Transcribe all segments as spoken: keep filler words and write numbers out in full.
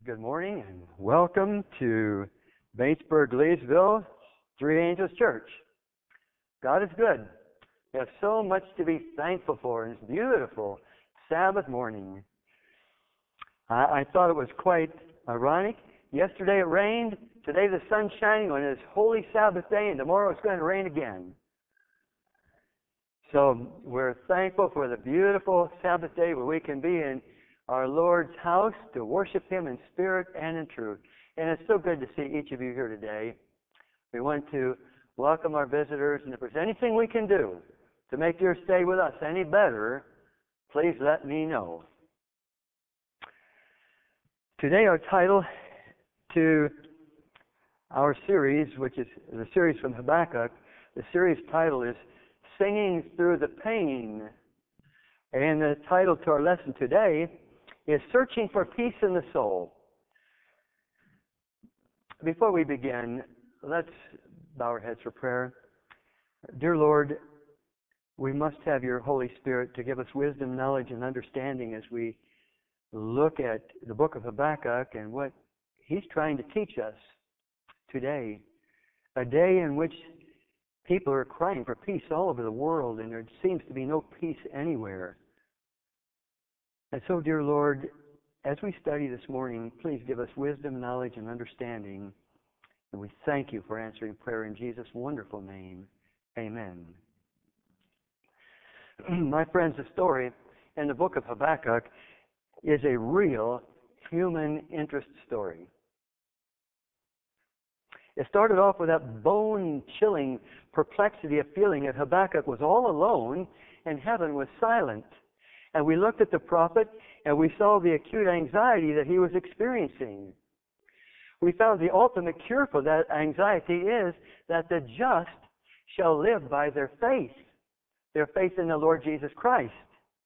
Good morning and welcome to Batesburg, Leesville, Three Angels Church. God is good. We have so much to be thankful for in this beautiful Sabbath morning. I, I thought it was quite ironic. Yesterday it rained, today the sun's shining on this holy Sabbath day, and tomorrow it's going to rain again. So we're thankful for the beautiful Sabbath day where we can be in our Lord's house to worship Him in spirit and in truth. And it's so good to see each of you here today. We want to welcome our visitors, and if there's anything we can do to make your stay with us any better, please let me know. Today our title to our series, which is the series from Habakkuk, the series title is Singing Through the Pain. And the title to our lesson today is Searching for Peace in the Soul. Before we begin, let's bow our heads for prayer. Dear Lord, we must have your Holy Spirit to give us wisdom, knowledge, and understanding as we look at the book of Habakkuk and what he's trying to teach us today. A day in which people are crying for peace all over the world, and there seems to be no peace anywhere. And so, dear Lord, as we study this morning, please give us wisdom, knowledge, and understanding. And we thank you for answering prayer in Jesus' wonderful name. Amen. My friends, the story in the book of Habakkuk is a real human interest story. It started off with that bone-chilling perplexity of feeling that Habakkuk was all alone and heaven was silent. And we looked at the prophet and we saw the acute anxiety that he was experiencing. We found the ultimate cure for that anxiety is that the just shall live by their faith, their faith in the Lord Jesus Christ.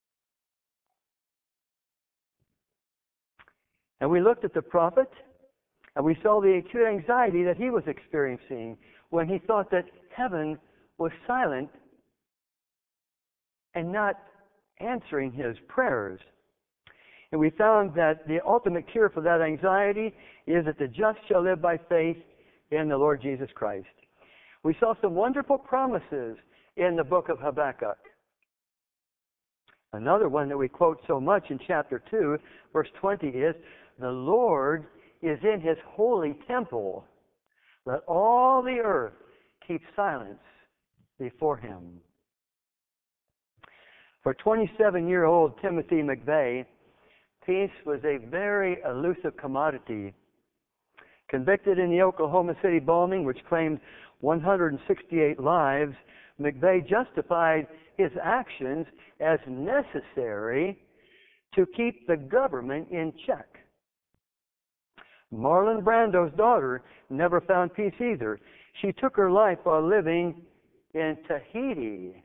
And we looked at the prophet and we saw the acute anxiety that he was experiencing when he thought that heaven was silent and not answering his prayers. And we found that the ultimate cure for that anxiety is that the just shall live by faith in the Lord Jesus Christ. We saw some wonderful promises in the book of Habakkuk. Another one that we quote so much in chapter two, verse twenty is, the Lord is in His holy temple. Let all the earth keep silence before Him. For twenty-seven-year-old Timothy McVeigh, peace was a very elusive commodity. Convicted in the Oklahoma City bombing, which claimed one hundred sixty-eight lives, McVeigh justified his actions as necessary to keep the government in check. Marlon Brando's daughter never found peace either. She took her life while living in Tahiti.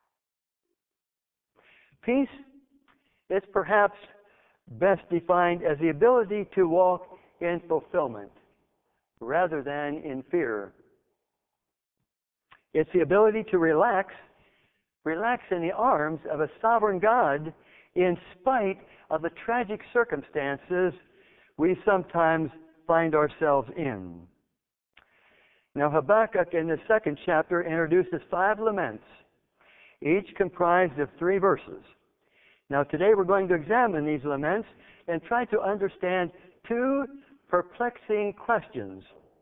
Peace is perhaps best defined as the ability to walk in fulfillment rather than in fear. It's the ability to relax, relax in the arms of a sovereign God in spite of the tragic circumstances we sometimes find ourselves in. Now, Habakkuk in the second chapter introduces five laments, each comprised of three verses. Now today we're going to examine these laments and try to understand two perplexing questions.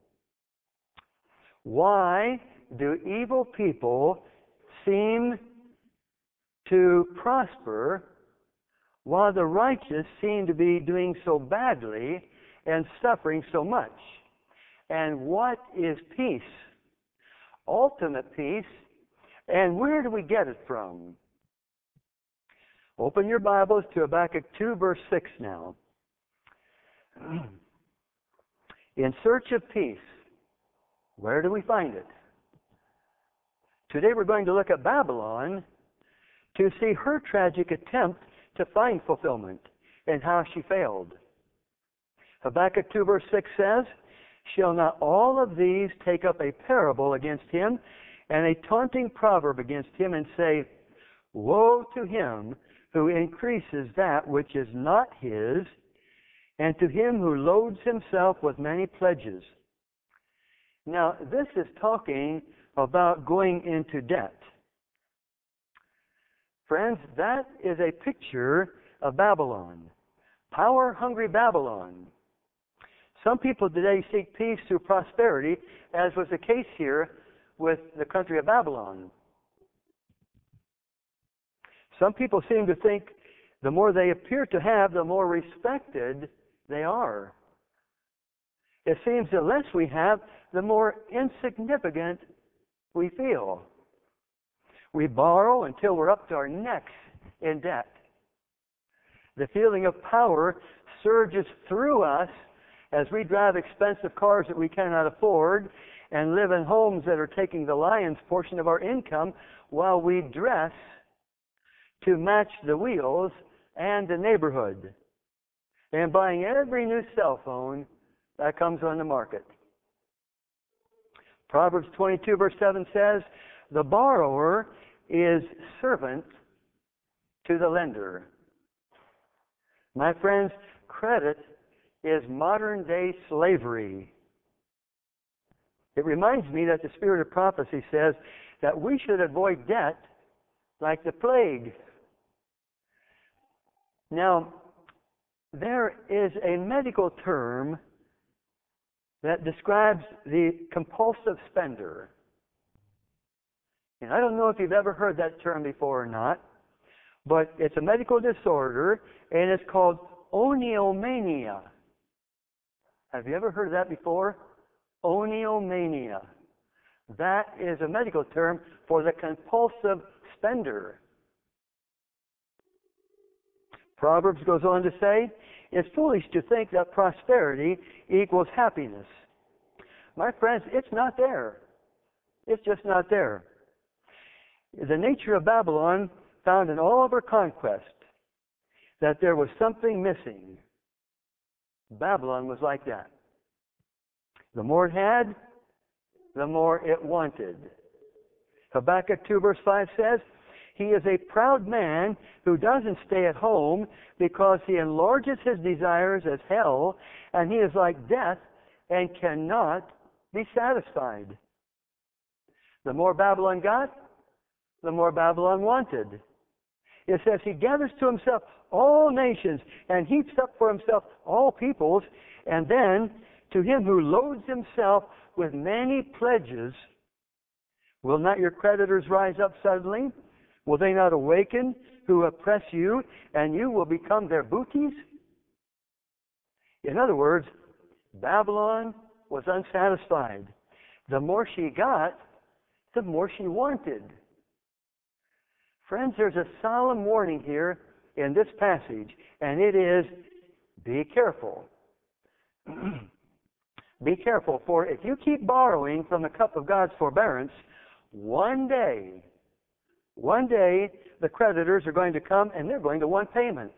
Why do evil people seem to prosper while the righteous seem to be doing so badly and suffering so much? And what is peace? Ultimate peace. And where do we get it from? Open your Bibles to Habakkuk two, verse six now. In search of peace, where do we find it? Today we're going to look at Babylon to see her tragic attempt to find fulfillment and how she failed. Habakkuk two, verse six says, shall not all of these take up a parable against him and a taunting proverb against him and say, woe to him who increases that which is not his, and to him who loads himself with many pledges. Now, this is talking about going into debt. Friends, that is a picture of Babylon. Power-hungry Babylon. Some people today seek peace through prosperity, as was the case here with the country of Babylon. Some people seem to think the more they appear to have, the more respected they are. It seems the less we have, the more insignificant we feel. We borrow until we're up to our necks in debt. The feeling of power surges through us as we drive expensive cars that we cannot afford and live in homes that are taking the lion's portion of our income while we dress to match the wheels and the neighborhood, and buying every new cell phone that comes on the market. Proverbs twenty-two verse seven says, the borrower is servant to the lender. My friends, credit is modern day slavery. It reminds me that the spirit of prophecy says that we should avoid debt like the plague. Now, there is a medical term that describes the compulsive spender. And I don't know if you've ever heard that term before or not, but it's a medical disorder, and it's called oniomania. Have you ever heard of that before? Oniomania. That is a medical term for the compulsive spender. Proverbs goes on to say, it's foolish to think that prosperity equals happiness. My friends, it's not there. It's just not there. The nature of Babylon found in all of her conquest that there was something missing. Babylon was like that. The more it had, the more it wanted. Habakkuk two verse five says, he is a proud man who doesn't stay at home because he enlarges his desires as hell, and he is like death and cannot be satisfied. The more Babylon got, the more Babylon wanted. It says he gathers to himself all nations and heaps up for himself all peoples, and then to him who loads himself with many pledges, will not your creditors rise up suddenly? Will they not awaken who oppress you, and you will become their booties? In other words, Babylon was unsatisfied. The more she got, the more she wanted. Friends, there's a solemn warning here in this passage, and it is, be careful. Be careful, for if you keep borrowing from the cup of God's forbearance, one day, one day, the creditors are going to come and they're going to want payment.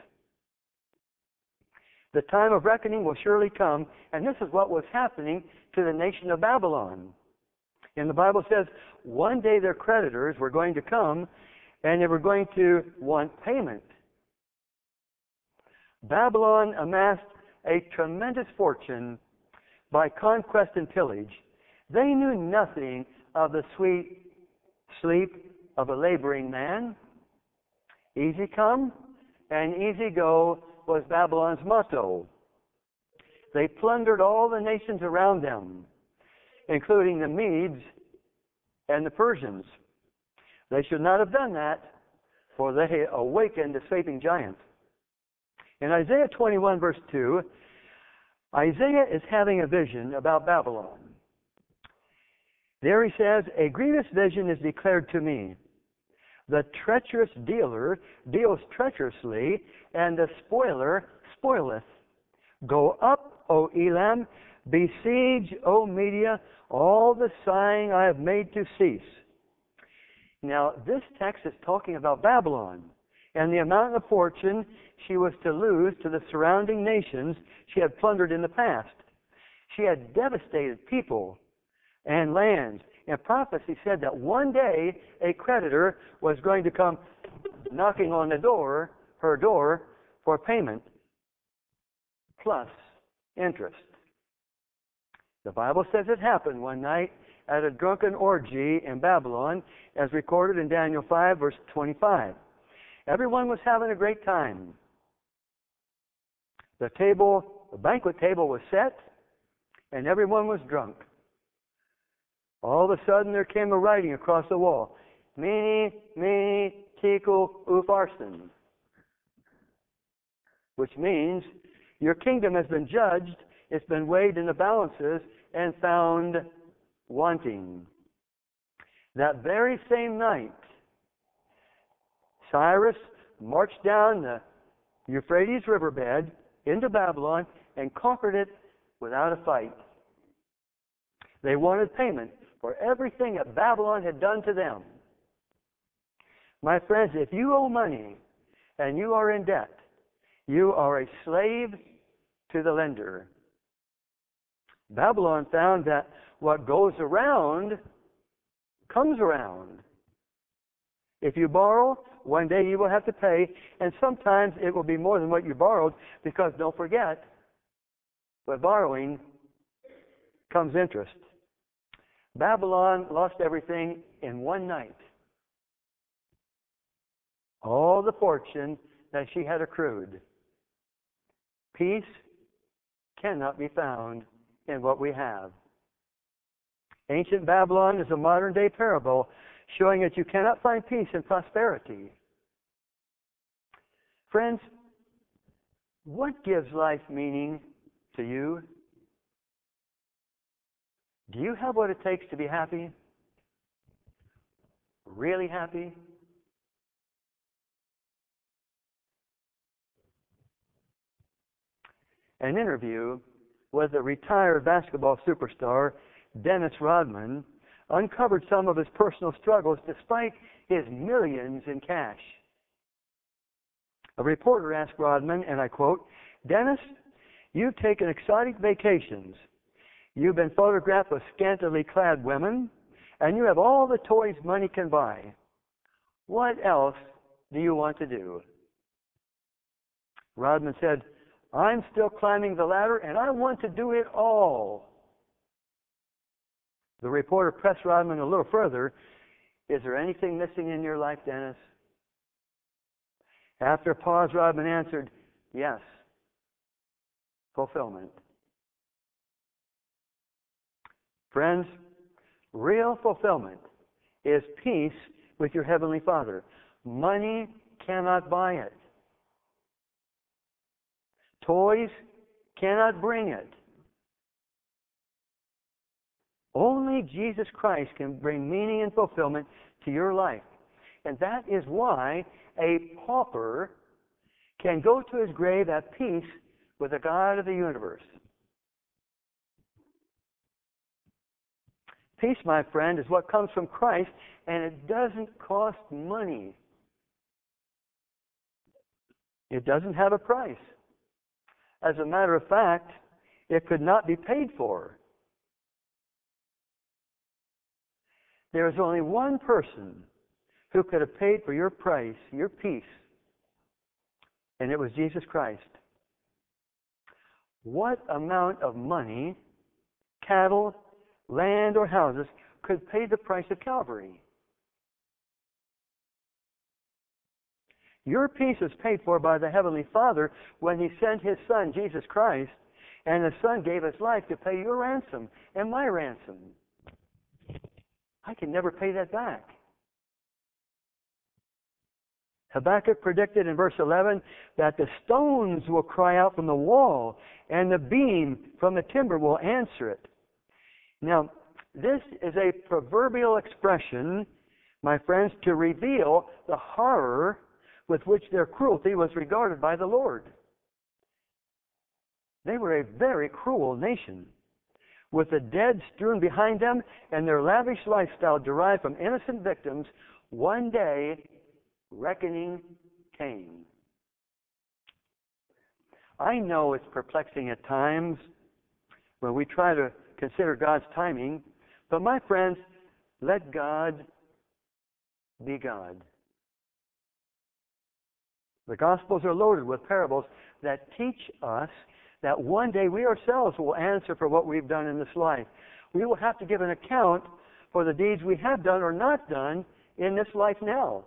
The time of reckoning will surely come, and this is what was happening to the nation of Babylon. And the Bible says one day their creditors were going to come and they were going to want payment. Babylon amassed a tremendous fortune by conquest and pillage. They knew nothing of the sweet sleep of a laboring man. Easy come and easy go was Babylon's motto. They plundered all the nations around them, including the Medes and the Persians. They should not have done that, for they awakened the sleeping giant. In Isaiah twenty-one, verse two, Isaiah is having a vision about Babylon. There he says, a grievous vision is declared to me. The treacherous dealer deals treacherously, and the spoiler spoileth. Go up, O Elam, besiege, O Media, all the sighing I have made to cease. Now, this text is talking about Babylon and the amount of fortune she was to lose to the surrounding nations she had plundered in the past. She had devastated people and lands. And prophecy said that one day a creditor was going to come knocking on the door, her door, for payment. plus interest. The Bible says it happened one night at a drunken orgy in Babylon, as recorded in Daniel five, verse twenty-five. Everyone was having a great time. The table, the banquet table was set, and everyone was drunk. All of a sudden there came a writing across the wall. Mene, mene, tekel, upharsin. Which means, your kingdom has been judged, it's been weighed in the balances, and found wanting. That very same night, Cyrus marched down the Euphrates riverbed into Babylon and conquered it without a fight. They wanted payment for everything that Babylon had done to them. My friends, if you owe money and you are in debt, you are a slave to the lender. Babylon found that what goes around comes around. If you borrow, one day you will have to pay, and sometimes it will be more than what you borrowed, because don't forget, with borrowing comes interest. Babylon lost everything in one night. All the fortune that she had accrued. Peace cannot be found in what we have. Ancient Babylon is a modern-day parable showing that you cannot find peace in prosperity. Friends, what gives life meaning to you? Do you have what it takes to be happy? Really happy? An interview with a retired basketball superstar, Dennis Rodman, uncovered some of his personal struggles despite his millions in cash. A reporter asked Rodman, and I quote, "Dennis, you've taken exotic vacations. You've been photographed with scantily clad women, and you have all the toys money can buy. What else do you want to do?" Rodman said, "I'm still climbing the ladder, and I want to do it all." The reporter pressed Rodman a little further. "Is there anything missing in your life, Dennis?" After a pause, Rodman answered, "Yes, fulfillment." Friends, real fulfillment is peace with your Heavenly Father. Money cannot buy it. Toys cannot bring it. Only Jesus Christ can bring meaning and fulfillment to your life. And that is why a pauper can go to his grave at peace with the God of the universe. Peace, my friend, is what comes from Christ, and it doesn't cost money. It doesn't have a price. As a matter of fact, it could not be paid for. There is only one person who could have paid for your price, your peace, and it was Jesus Christ. What amount of money, cattle, land, or houses could pay the price of Calvary? Your peace is paid for by the Heavenly Father when He sent His Son, Jesus Christ, and the Son gave His life to pay your ransom and my ransom. I can never pay that back. Habakkuk predicted in verse eleven that the stones will cry out from the wall and the beam from the timber will answer it. Now, this is a proverbial expression, my friends, to reveal the horror with which their cruelty was regarded by the Lord. They were a very cruel nation, with the dead strewn behind them and their lavish lifestyle derived from innocent victims. One day, reckoning came. I know it's perplexing at times when we try to consider God's timing, but my friends, let God be God. The Gospels are loaded with parables that teach us that one day we ourselves will answer for what we've done in this life. We will have to give an account for the deeds we have done or not done in this life now.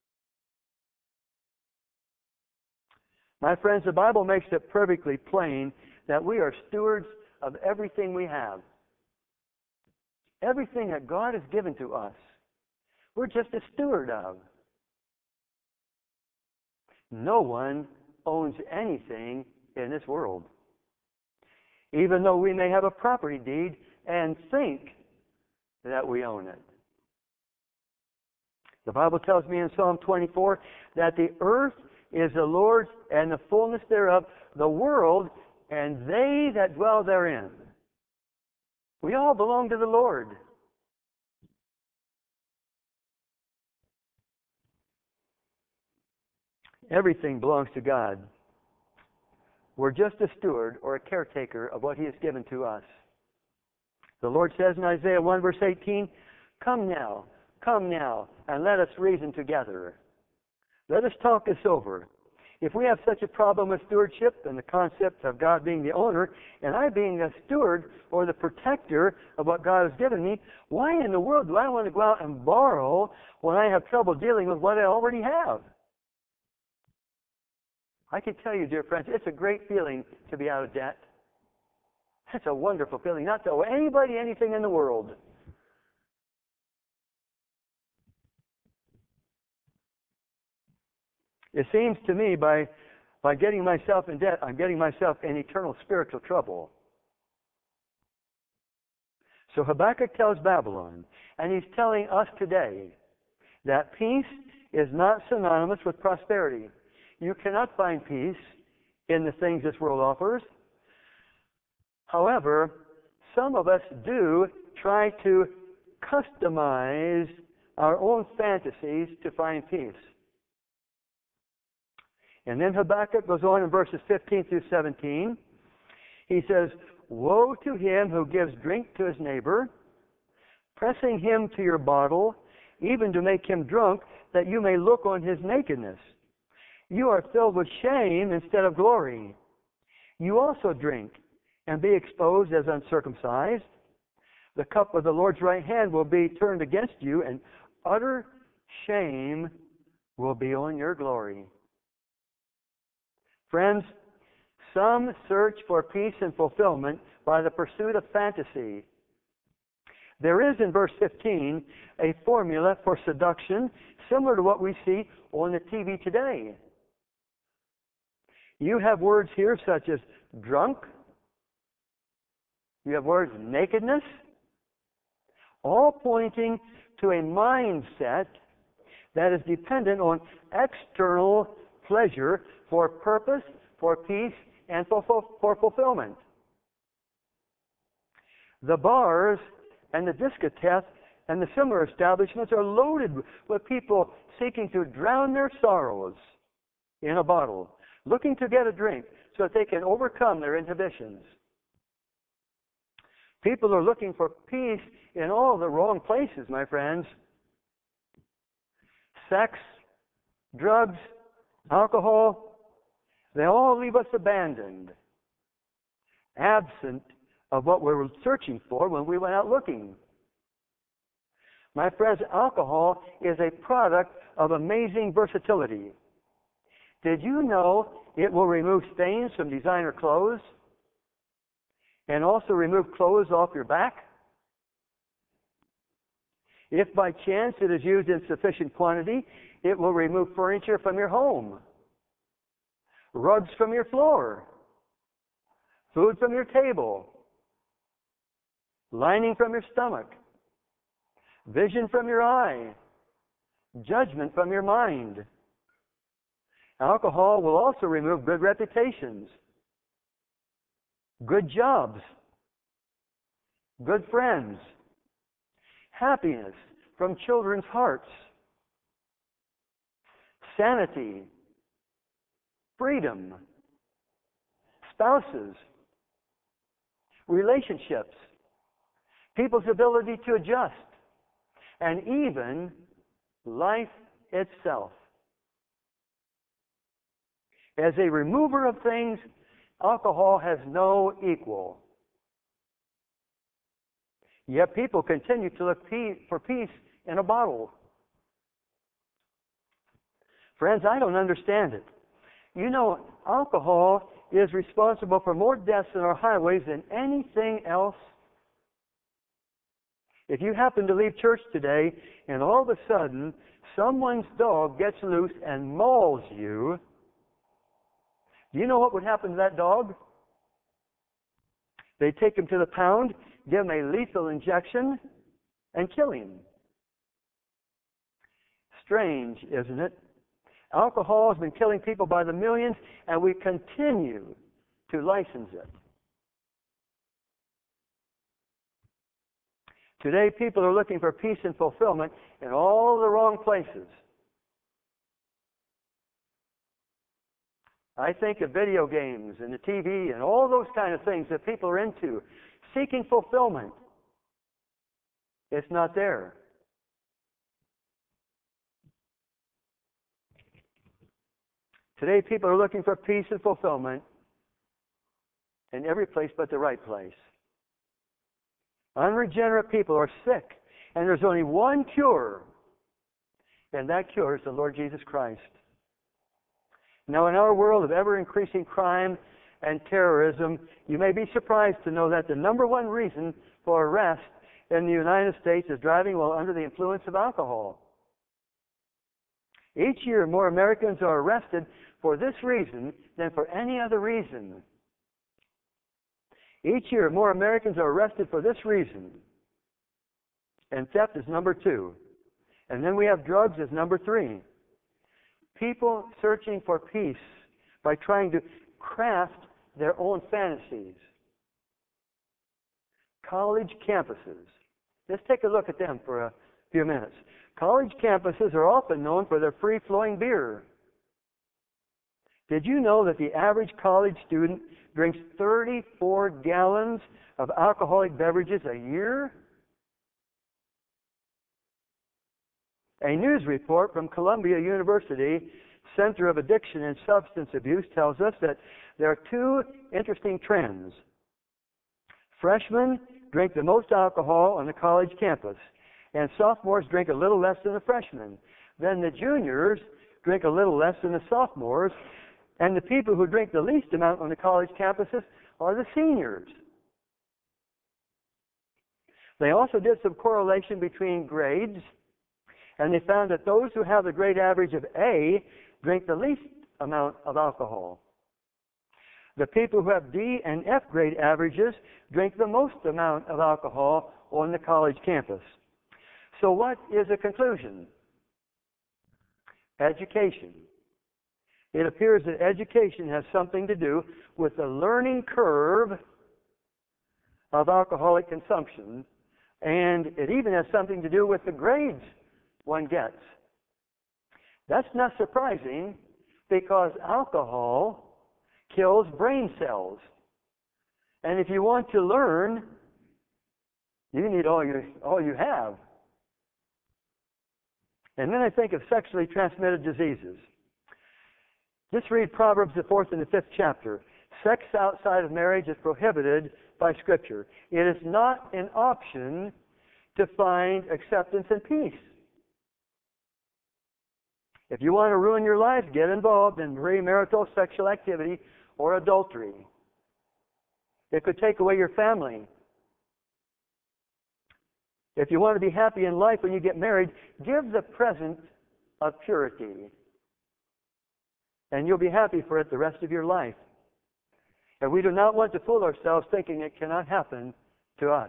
My friends, the Bible makes it perfectly plain that we are stewards of everything we have. Everything that God has given to us, we're just a steward of. No one owns anything in this world. Even though we may have a property deed and think that we own it. The Bible tells me in Psalm twenty-four that the earth is the Lord's and the fullness thereof, the world and they that dwell therein. We all belong to the Lord. Everything belongs to God. We're just a steward or a caretaker of what He has given to us. The Lord says in Isaiah one verse eighteen, "Come now, come now, and let us reason together. Let us talk this over. If we have such a problem with stewardship and the concept of God being the owner, and I being the steward or the protector of what God has given me, why in the world do I want to go out and borrow when I have trouble dealing with what I already have?" I can tell you, dear friends, it's a great feeling to be out of debt. It's a wonderful feeling not to owe anybody anything in the world. It seems to me by, by getting myself in debt, I'm getting myself in eternal spiritual trouble. So Habakkuk tells Babylon, and he's telling us today, that peace is not synonymous with prosperity. You cannot find peace in the things this world offers. However, some of us do try to customize our own fantasies to find peace. And then Habakkuk goes on in verses fifteen through seventeen. He says, "Woe to him who gives drink to his neighbor, pressing him to your bottle, even to make him drunk, that you may look on his nakedness. You are filled with shame instead of glory. You also drink, and be exposed as uncircumcised. The cup of the Lord's right hand will be turned against you, and utter shame will be on your glory." Friends, some search for peace and fulfillment by the pursuit of fantasy. There is in verse fifteen a formula for seduction similar to what we see on the T V today. You have words here such as drunk. You have words nakedness. All pointing to a mindset that is dependent on external pleasure for purpose, for peace, and for, for fulfillment. The bars and the discotheques and the similar establishments are loaded with people seeking to drown their sorrows in a bottle, looking to get a drink so that they can overcome their inhibitions. People are looking for peace in all the wrong places, my friends. Sex, drugs, alcohol, they all leave us abandoned, absent of what we were searching for when we went out looking. My friends, alcohol is a product of amazing versatility. Did you know it will remove stains from designer clothes and also remove clothes off your back? If by chance it is used in sufficient quantity, it will remove furniture from your home, rugs from your floor, food from your table, lining from your stomach, vision from your eye, judgment from your mind. Alcohol will also remove good reputations, good jobs, good friends, happiness from children's hearts, sanity, freedom, spouses, relationships, people's ability to adjust, and even life itself. As a remover of things, Alcohol has no equal. Yet people continue to look for peace in a bottle. Friends, I don't understand it. You know, alcohol is responsible for more deaths in our highways than anything else. If you happen to leave church today and all of a sudden someone's dog gets loose and mauls you, do you know what would happen to that dog? They'd take him to the pound, give him a lethal injection, and kill him. Strange, isn't it? Alcohol has been killing people by the millions, and we continue to license it. Today, people are looking for peace and fulfillment in all the wrong places. I think of video games and the T V and all those kind of things that people are into, seeking fulfillment. It's not there. Today, people are looking for peace and fulfillment in every place but the right place. Unregenerate people are sick, and there's only one cure, and that cure is the Lord Jesus Christ. Now, in our world of ever-increasing crime and terrorism, you may be surprised to know that the number one reason for arrest in the United States is driving while under the influence of alcohol. Each year, more Americans are arrested for this reason than for any other reason. Each year, more Americans are arrested for this reason. And theft is number two. And then we have drugs as number three. People searching for peace by trying to craft their own fantasies. College campuses. Let's take a look at them for a few minutes. College campuses are often known for their free-flowing beer. Did you know that the average college student drinks thirty-four gallons of alcoholic beverages a year? A news report from Columbia University Center of Addiction and Substance Abuse tells us that there are two interesting trends. Freshmen drink the most alcohol on the college campus, and sophomores drink a little less than the freshmen. Then the juniors drink a little less than the sophomores, and the people who drink the least amount on the college campuses are the seniors. They also did some correlation between grades, and they found that those who have the grade average of A drink the least amount of alcohol. The people who have D and F grade averages drink the most amount of alcohol on the college campus. So what is the conclusion? Education. It appears that education has something to do with the learning curve of alcoholic consumption, and it even has something to do with the grades one gets. That's not surprising, because alcohol kills brain cells. And if you want to learn, you need all you, all you have. And then I think of sexually transmitted diseases. Just read Proverbs, the fourth and the fifth chapter. Sex outside of marriage is prohibited by Scripture. It is not an option to find acceptance and peace. If you want to ruin your life, get involved in premarital sexual activity or adultery. It could take away your family. If you want to be happy in life when you get married, give the present of purity. And you'll be happy for it the rest of your life. And we do not want to fool ourselves thinking it cannot happen to us.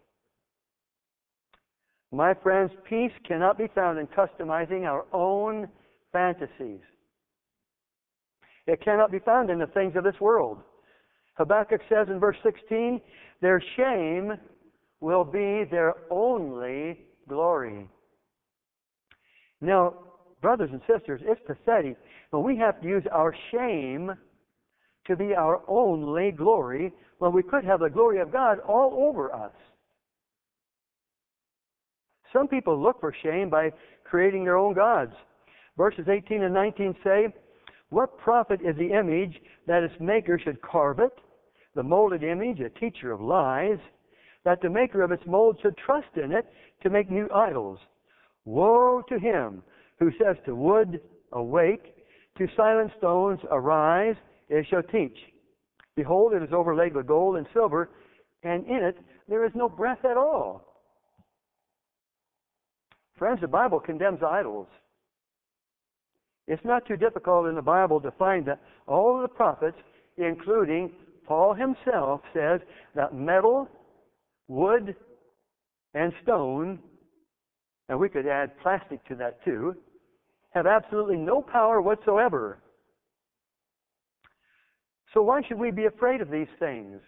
My friends, peace cannot be found in customizing our own fantasies. It cannot be found in the things of this world. Habakkuk says in verse sixteen, their shame will be their only glory. Now, brothers and sisters, it's pathetic, but we have to use our shame to be our only glory when we could have the glory of God all over us. Some people look for shame by creating their own gods. Verses eighteen and nineteen say, What profit is the image that its maker should carve it, the molded image, a teacher of lies, that the maker of its mold should trust in it to make new idols? Woe to him who says to wood, awake, to silent stones, arise, it shall teach. Behold, it is overlaid with gold and silver, and in it there is no breath at all. Friends, the Bible condemns idols. It's not too difficult in the Bible to find that all of the prophets, including Paul himself, says that metal, wood, and stone, and we could add plastic to that too, have absolutely no power whatsoever. So why should we be afraid of these things?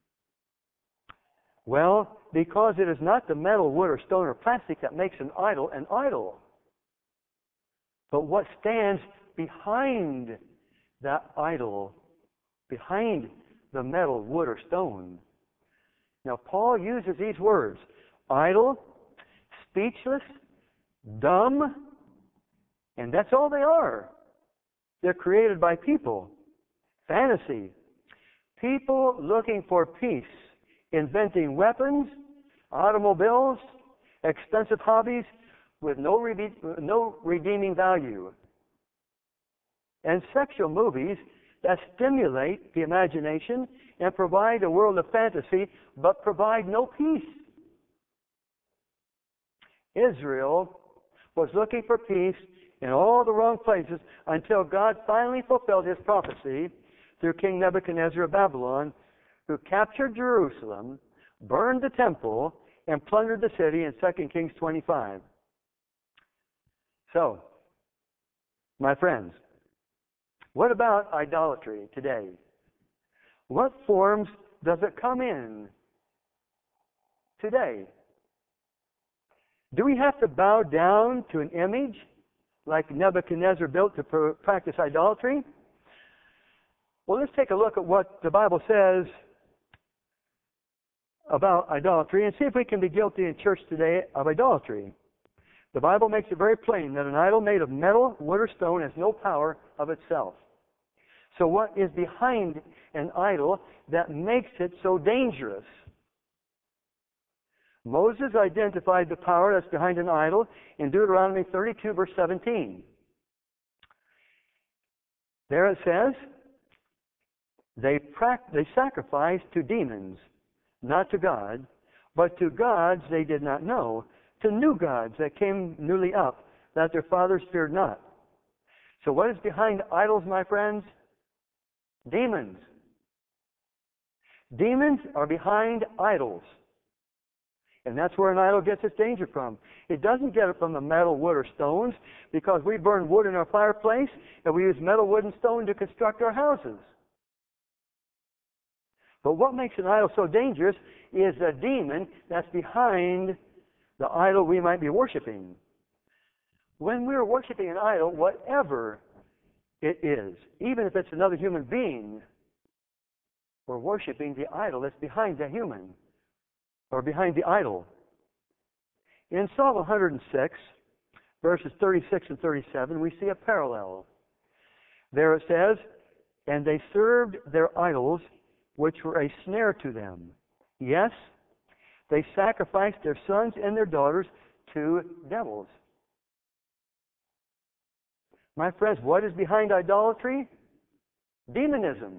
Well, because it is not the metal, wood, or stone, or plastic that makes an idol an idol, but what stands behind that idol, behind the metal, wood, or stone. Now, Paul uses these words: idle, speechless, dumb, and that's all they are. They're created by people. Fantasy. People looking for peace, inventing weapons, automobiles, expensive hobbies with no, rede- no redeeming value. And sexual movies that stimulate the imagination and provide a world of fantasy, but provide no peace. Israel was looking for peace in all the wrong places until God finally fulfilled His prophecy through King Nebuchadnezzar of Babylon, who captured Jerusalem, burned the temple, and plundered the city in Second Kings twenty-five. So, my friends, what about idolatry today? What forms does it come in today? Do we have to bow down to an image like Nebuchadnezzar built to pr- practice idolatry? Well, let's take a look at what the Bible says about idolatry and see if we can be guilty in church today of idolatry. The Bible makes it very plain that an idol made of metal, wood, or stone has no power of itself. So what is behind an idol that makes it so dangerous? Moses identified the power that's behind an idol in Deuteronomy thirty-two, verse seventeen. There it says, they, pra- they sacrificed to demons, not to God, but to gods they did not know, to new gods that came newly up, that their fathers feared not. So what is behind idols, my friends? Demons. Demons are behind idols. And that's where an idol gets its danger from. It doesn't get it from the metal, wood, or stones, because we burn wood in our fireplace and we use metal, wood, and stone to construct our houses. But what makes an idol so dangerous is a demon that's behind the idol we might be worshiping. When we're worshiping an idol, whatever it is, even if it's another human being, we're worshiping the idol that's behind the human, or behind the idol. In Psalm one hundred six, verses thirty-six and thirty-seven, we see a parallel. There it says, and they served their idols, which were a snare to them. Yes, they sacrificed their sons and their daughters to devils. My friends, what is behind idolatry? Demonism.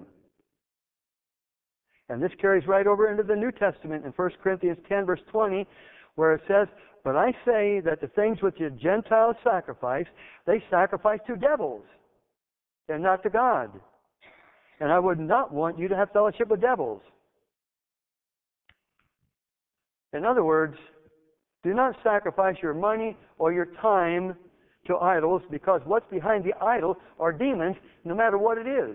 And this carries right over into the New Testament in First Corinthians ten, verse twenty, where it says, but I say that the things which the Gentiles sacrifice, they sacrifice to devils, and not to God. And I would not want you to have fellowship with devils. In other words, do not sacrifice your money or your time to idols, because what's behind the idol are demons, no matter what it is.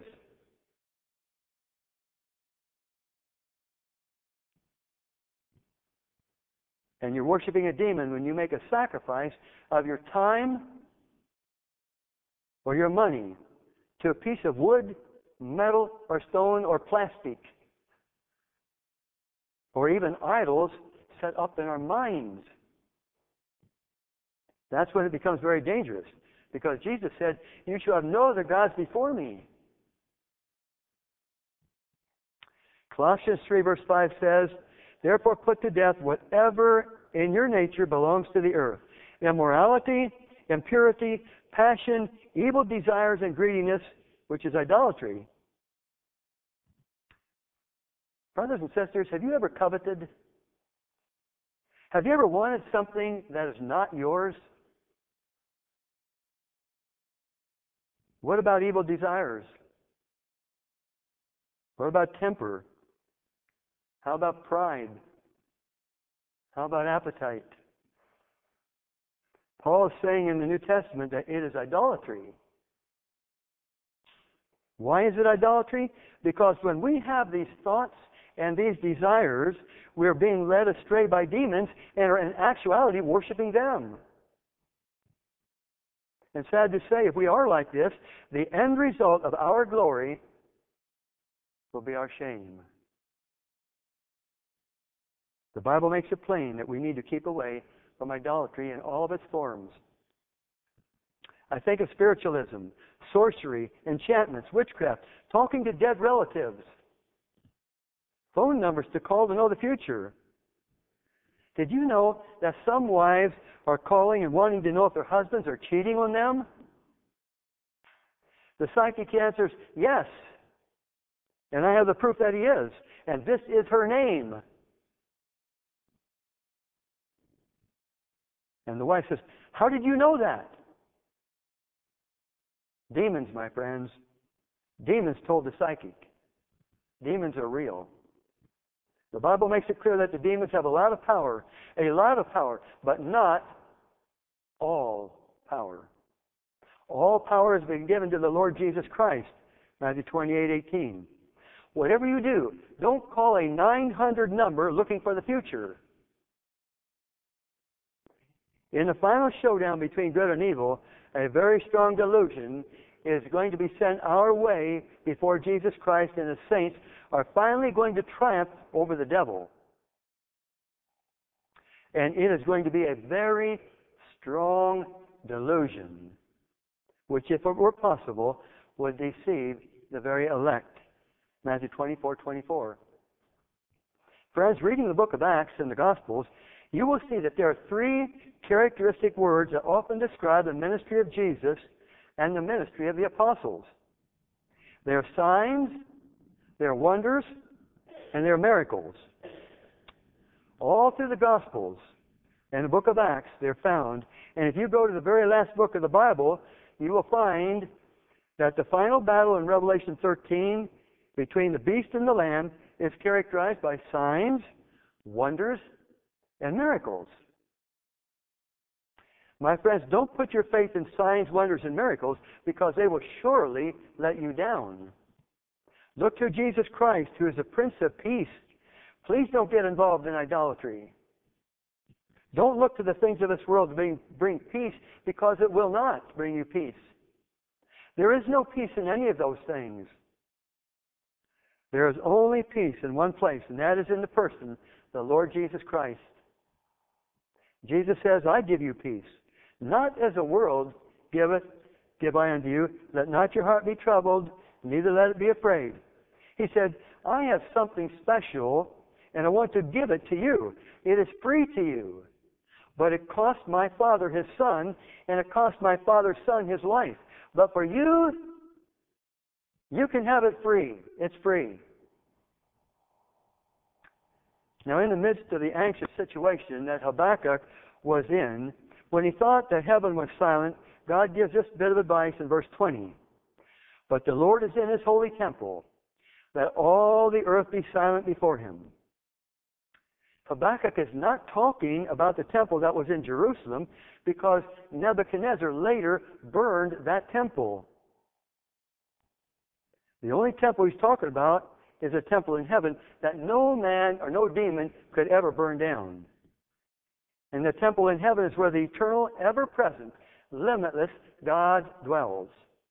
And you're worshiping a demon when you make a sacrifice of your time or your money to a piece of wood, metal, or stone, or plastic, or even idols set up in our minds. That's when it becomes very dangerous. Because Jesus said, you shall have no other gods before me. Colossians three verse five says, therefore put to death whatever in your nature belongs to the earth. Immorality, impurity, passion, evil desires, and greediness, which is idolatry. Brothers and sisters, have you ever coveted? Have you ever wanted something that is not yours? What about evil desires? What about temper? How about pride? How about appetite? Paul is saying in the New Testament that it is idolatry. Why is it idolatry? Because when we have these thoughts and these desires, we're being led astray by demons and are in actuality worshiping them. And sad to say, if we are like this, the end result of our glory will be our shame. The Bible makes it plain that we need to keep away from idolatry in all of its forms. I think of spiritualism, sorcery, enchantments, witchcraft, talking to dead relatives, phone numbers to call to know the future. Did you know that some wives are calling and wanting to know if their husbands are cheating on them? The psychic answers, yes. And I have the proof that he is. And this is her name. And the wife says, how did you know that? Demons, my friends. Demons told the psychic. Demons are real. The Bible makes it clear that the demons have a lot of power, a lot of power, but not all power. All power has been given to the Lord Jesus Christ, Matthew twenty-eight eighteen. Whatever you do, don't call a nine hundred number looking for the future. In the final showdown between good and evil, a very strong delusion is going to be sent our way before Jesus Christ and the saints are finally going to triumph over the devil. And it is going to be a very strong delusion, which, if it were possible, would deceive the very elect. Matthew twenty-four twenty-four. Friends, reading the book of Acts and the Gospels, you will see that there are three characteristic words that often describe the ministry of Jesus and the ministry of the apostles. They are signs, they are wonders, and they are miracles. All through the Gospels and the book of Acts, they're found. And if you go to the very last book of the Bible, you will find that the final battle in Revelation thirteen between the beast and the lamb is characterized by signs, wonders, and miracles. My friends, don't put your faith in signs, wonders, and miracles, because they will surely let you down. Look to Jesus Christ, who is the Prince of Peace. Please don't get involved in idolatry. Don't look to the things of this world to bring, bring peace, because it will not bring you peace. There is no peace in any of those things. There is only peace in one place, and that is in the person, the Lord Jesus Christ. Jesus says, I give you peace. Not as the world giveth, give I unto you. Let not your heart be troubled, neither let it be afraid. He said, I have something special, and I want to give it to you. It is free to you. But it cost my Father His Son, and it cost my Father's Son His life. But for you, you can have it free. It's free. Now, in the midst of the anxious situation that Habakkuk was in, when he thought that heaven was silent, God gives this bit of advice in verse twenty. But the Lord is in His holy temple, let all the earth be silent before Him. Habakkuk is not talking about the temple that was in Jerusalem, because Nebuchadnezzar later burned that temple. The only temple he's talking about is a temple in heaven that no man or no demon could ever burn down. And the temple in heaven is where the eternal, ever-present, limitless God dwells.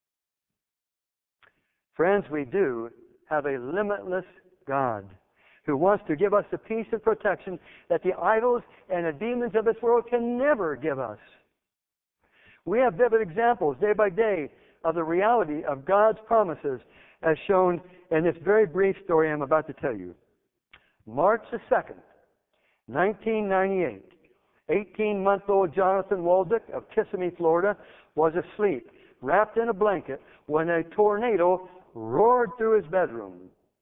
Friends, we do have a limitless God who wants to give us the peace and protection that the idols and the demons of this world can never give us. We have vivid examples day by day of the reality of God's promises as shown in this very brief story I'm about to tell you. March the second, nineteen ninety-eight, eighteen-month-old Jonathan Waldick of Kissimmee, Florida, was asleep, wrapped in a blanket, when a tornado roared through his bedroom.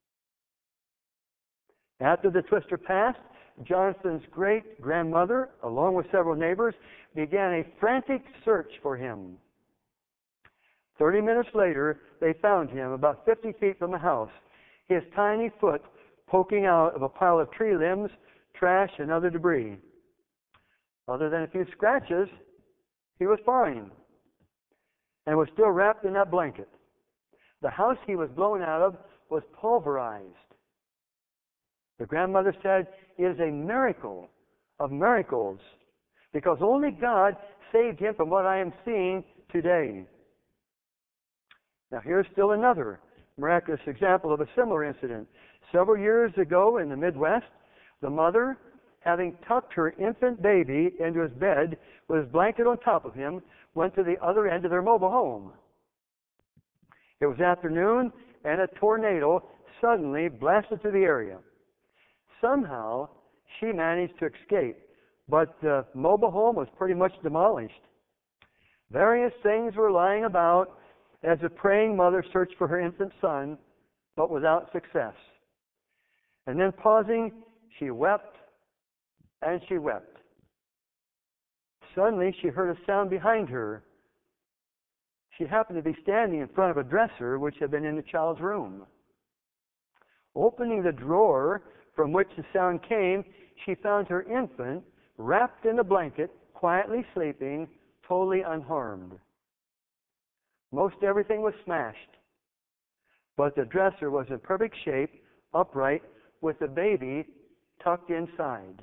After the twister passed, Jonathan's great-grandmother, along with several neighbors, began a frantic search for him. Thirty minutes later, they found him about fifty feet from the house, his tiny foot poking out of a pile of tree limbs, trash, and other debris. Other than a few scratches, he was fine and was still wrapped in that blanket. The house he was blown out of was pulverized. The grandmother said, "It is a miracle of miracles, because only God saved him from what I am seeing today." Now here's still another miraculous example of a similar incident. Several years ago in the Midwest, the mother, having tucked her infant baby into his bed with his blanket on top of him, went to the other end of their mobile home. It was afternoon, and a tornado suddenly blasted through the area. Somehow, she managed to escape, but the mobile home was pretty much demolished. Various things were lying about as the praying mother searched for her infant son, but without success. And then pausing, she wept and she wept. Suddenly, she heard a sound behind her. She happened to be standing in front of a dresser which had been in the child's room. Opening the drawer from which the sound came, she found her infant wrapped in a blanket, quietly sleeping, totally unharmed. Most everything was smashed, but the dresser was in perfect shape, upright, with the baby tucked inside,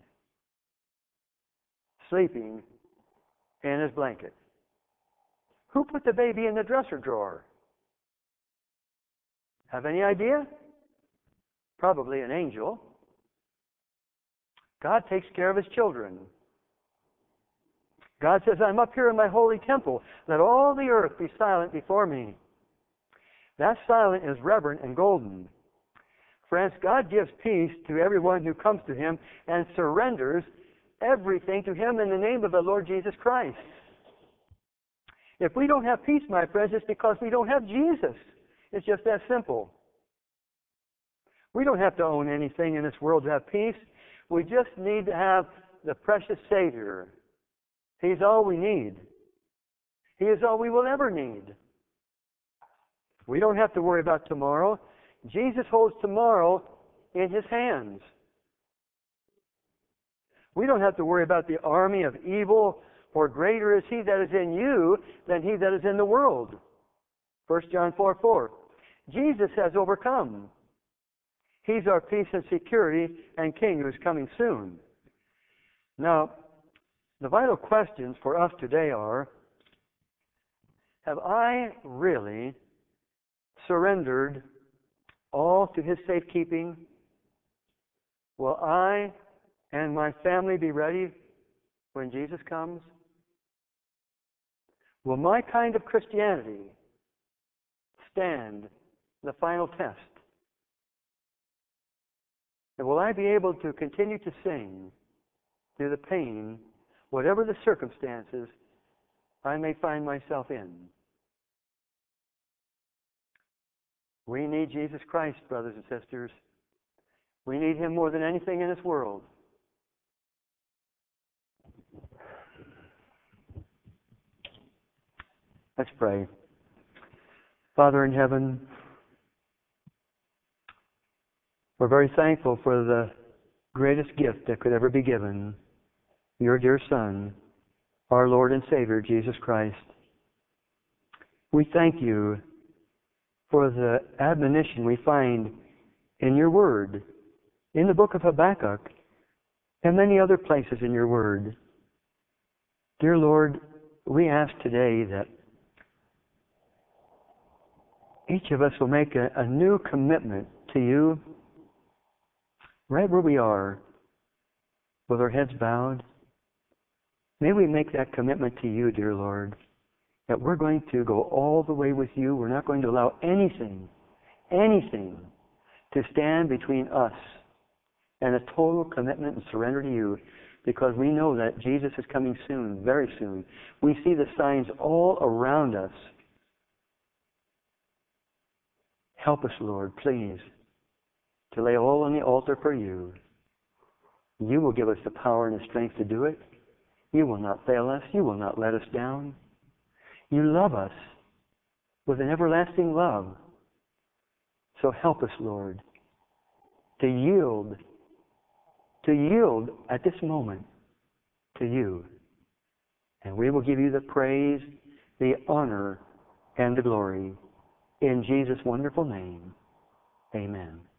sleeping in his blanket. Who put the baby in the dresser drawer? Have any idea? Probably an angel. God takes care of His children. God says, "I'm up here in my holy temple. Let all the earth be silent before me." That silence is reverent and golden. Friends, God gives peace to everyone who comes to Him and surrenders everything to Him in the name of the Lord Jesus Christ. If we don't have peace, my friends, it's because we don't have Jesus. It's just that simple. We don't have to own anything in this world to have peace. We just need to have the precious Savior. He's all we need. He is all we will ever need. We don't have to worry about tomorrow. Jesus holds tomorrow in His hands. We don't have to worry about the army of evil, for greater is He that is in you than he that is in the world. First John four four. Jesus has overcome. He's our peace and security and King who is coming soon. Now, the vital questions for us today are, have I really surrendered all to His safekeeping? Will I and my family be ready when Jesus comes? Will my kind of Christianity stand the final test? And will I be able to continue to sing through the pain, whatever the circumstances I may find myself in? We need Jesus Christ, brothers and sisters. We need Him more than anything in this world. Let's pray. Father in heaven, we're very thankful for the greatest gift that could ever be given, your dear Son, our Lord and Savior, Jesus Christ. We thank you for the admonition we find in your Word, in the book of Habakkuk, and many other places in your Word. Dear Lord, we ask today that each of us will make a, a new commitment to you, right where we are, with our heads bowed. May we make that commitment to you, dear Lord. that we're going to go all the way with you. We're not going to allow anything, anything to stand between us and a total commitment and surrender to you, because we know that Jesus is coming soon, very soon. We see the signs all around us. Help us, Lord, please, to lay all on the altar for you. You will give us the power and the strength to do it. You will not fail us. You will not let us down. You love us with an everlasting love. So help us, Lord, to yield, to yield at this moment to you. And we will give you the praise, the honor, and the glory. In Jesus' wonderful name, amen.